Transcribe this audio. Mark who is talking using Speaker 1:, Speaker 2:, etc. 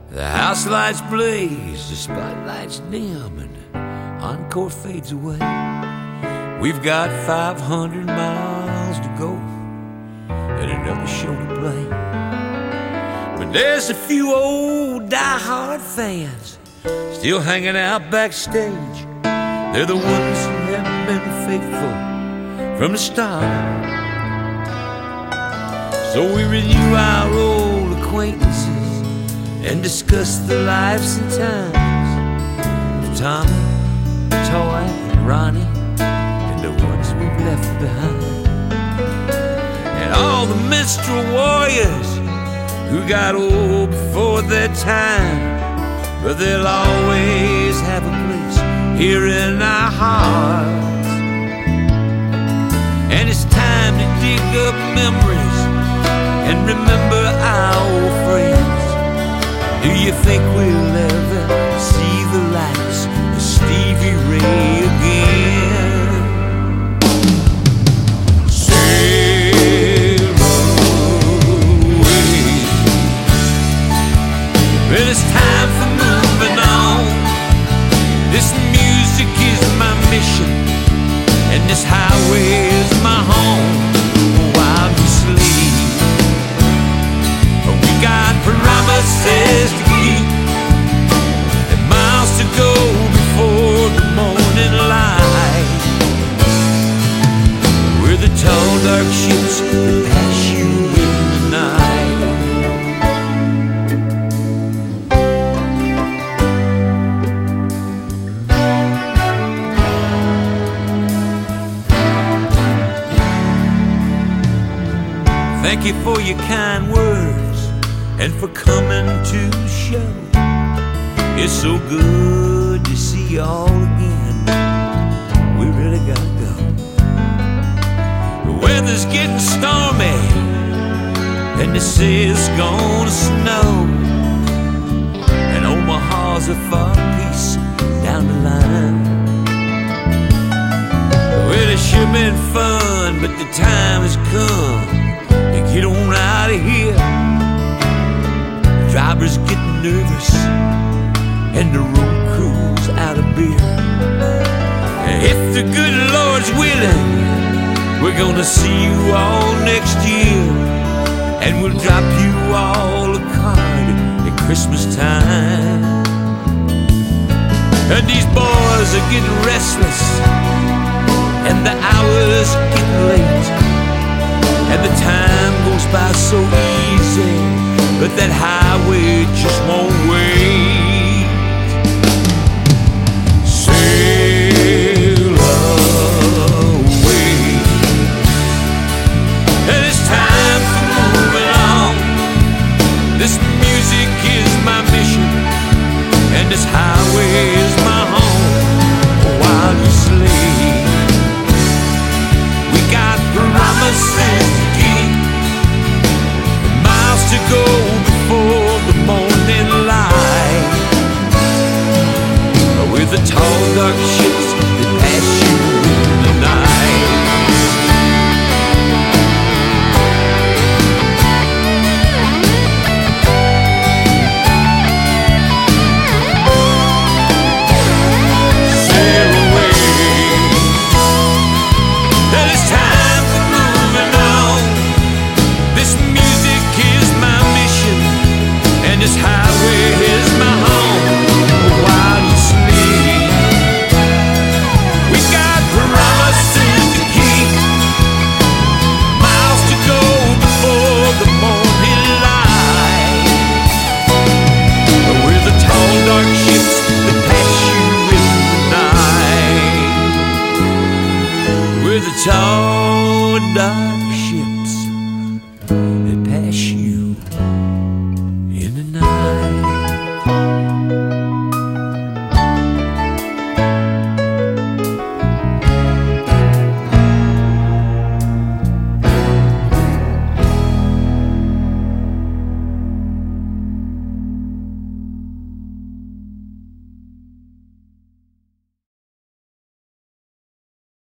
Speaker 1: The house lights blaze, the spotlights dim, and encore fades away. We've got 500 miles to go and another show to play. But there's a few old die-hard fans still hanging out backstage. They're the ones who have been faithful from the start. So we renew our old acquaintances and discuss the lives and times of Tommy, Toy, and Ronnie, and the ones we've left behind. And all the minstrel warriors who got old before their time, but they'll always have a place here in our hearts. And it's time to dig up memories and remember our old friends. Do you think we'll ever see the lights of Stevie Ray again? Sail away. Well, it's time for moving on. This music is my mission, and this highway is my home. While you sleep, we got promises to keep and miles to go before the morning light. We're the tall, dark ships that pass you in the night. Thank you for your kind words and for coming to the show. It's so good to see you all again. We really gotta go. The weather's getting stormy, and they say it's gonna snow. And Omaha's a far piece down the line. Well, it's sure been fun, but the time has come to get on out of here. Drivers getting nervous and the road crew's out of beer. If the good Lord's willing, we're gonna see you all next year, and we'll drop you all a card at Christmas time. And these boys are getting restless, and the hours getting late, and the time goes by so easy, but that highway just won't wait. Sail away. And it's time for moving on. This music is my mission, and this highway is my home. While you sleep, we got promises to keep, miles to go before the morning light. With the tall, dark ships that pass you in the night. Sail away. That it's time for moving on. This music is my mission, and this highway is my home. While you sleep, we got promises to keep, miles to go before the morning light. We're the tall, dark ships that pass you in the night. We're the tall, dark